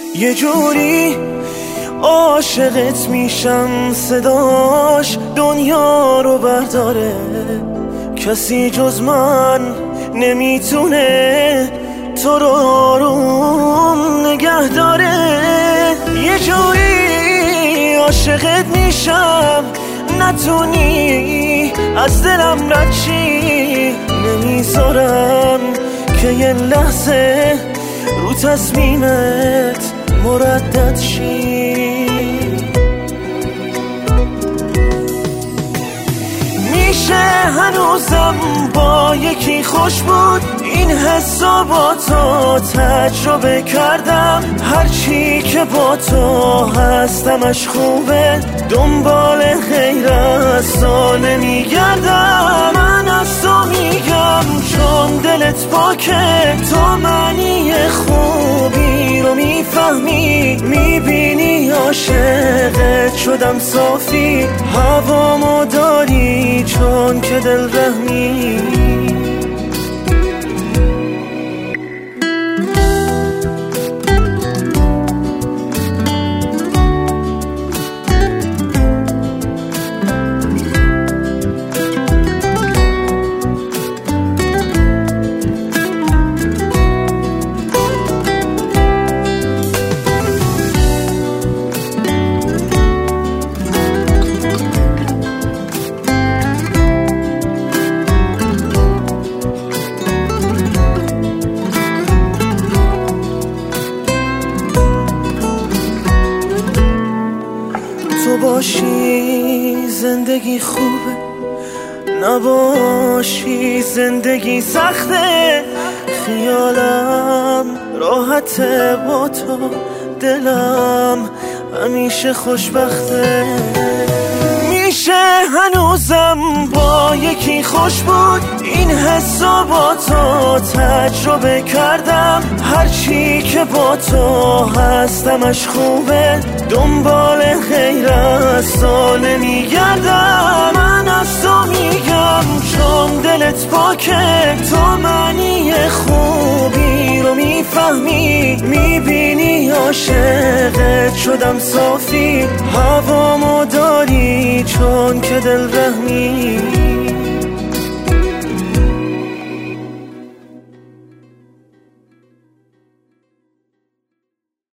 یه جوری عاشقت میشم صداش دنیا رو برداره، کسی جز من نمیتونه تو رو آروم نگه داره. یه جوری عاشقت میشم نتونی از دلم رد شی، نمیذارم که یه لحظه رو تصمیمت مردد شی. میشه هنوزم با یکی خوش بود، این حسا با تو تجربه کردم، هرچی که با تو هستمش خوبه، دنبال غیر از تو نمیگردم. من از تو میگم چون دلت پاکه، تو معنی خوبی رو میفهمی، میبینی عاشقت شدم صافی، هوامو داری چون که دل رحمی. تو باشی زندگی خوبه، نباشی زندگی سخته، خیالم راحته با تو، دلم همیشه خوشبخته. میشه هنوزم با یکی خوش بود، این حسا با تو تجربه کردم، هرچی که با تو هستمش خوبه، دنبال غیر از تو نمیگردم. من از تو میگم چون دلت پاکه، تو معنی خوبی رو میفهمی، میبینی عاشقت شدم صافی، هوامو داری چون که دل رحمی.